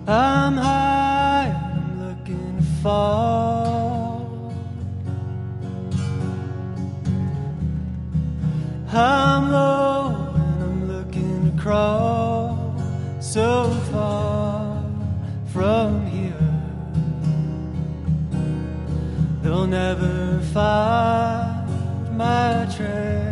I'm high, I'm looking to fall. I'm low and I'm looking to crawl so far from here. They'll never find my trail.